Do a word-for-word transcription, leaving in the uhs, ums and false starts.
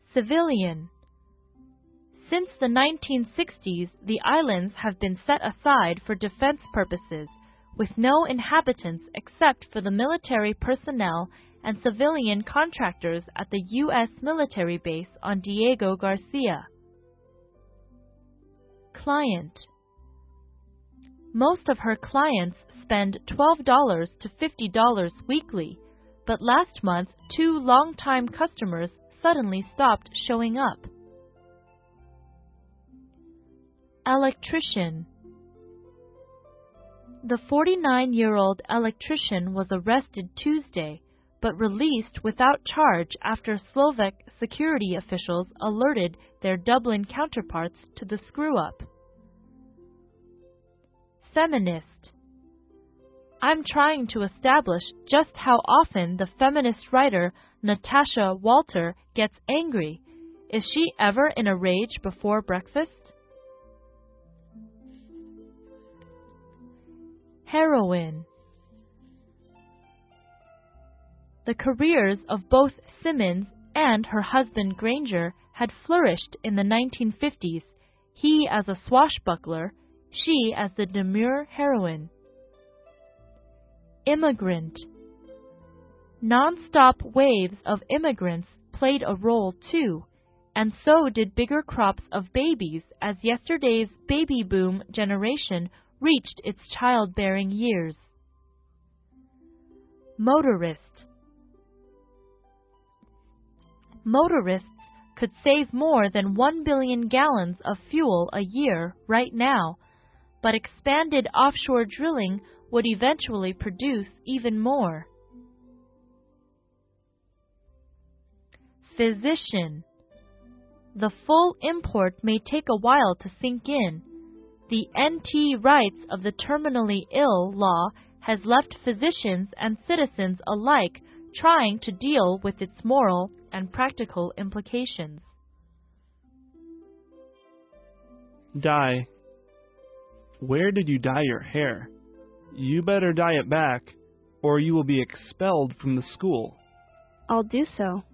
Civilian. Since the nineteen sixties, the islands have been set aside for defense purposes, with no inhabitants except for the military personnel and civilian contractors at the U S military base on Diego Garcia. Client. Most of her clients spend twelve dollars to fifty dollars weekly, but last month two long-time customers suddenly stopped showing up. Electrician. The forty-nine-year-old electrician was arrested Tuesday, but released without charge after Slovak security officials alerted their Dublin counterparts to the screw-up. Feminist. I'm trying to establish just how often the feminist writer Natasha Walter gets angry. Is she ever in a rage before breakfast? Heroine. The careers of both Simmons and her husband Granger had flourished in the nineteen fifties, he as a swashbuckler, she as the demure heroine. Immigrant. Non-stop waves of immigrants played a role too, and so did bigger crops of babies as yesterday's baby boom generation reached its childbearing years. Motorist. Motorists could save more than one billion gallons of fuel a year right now, but expanded offshore drilling would eventually produce even more. Physician. The full import may take a while to sink in. The N T rights of the terminally ill law has left physicians and citizens alike trying to deal with its moral and practical implications. Dye. Where did you dye your hair? You better dye it back, or you will be expelled from the school. I'll do so.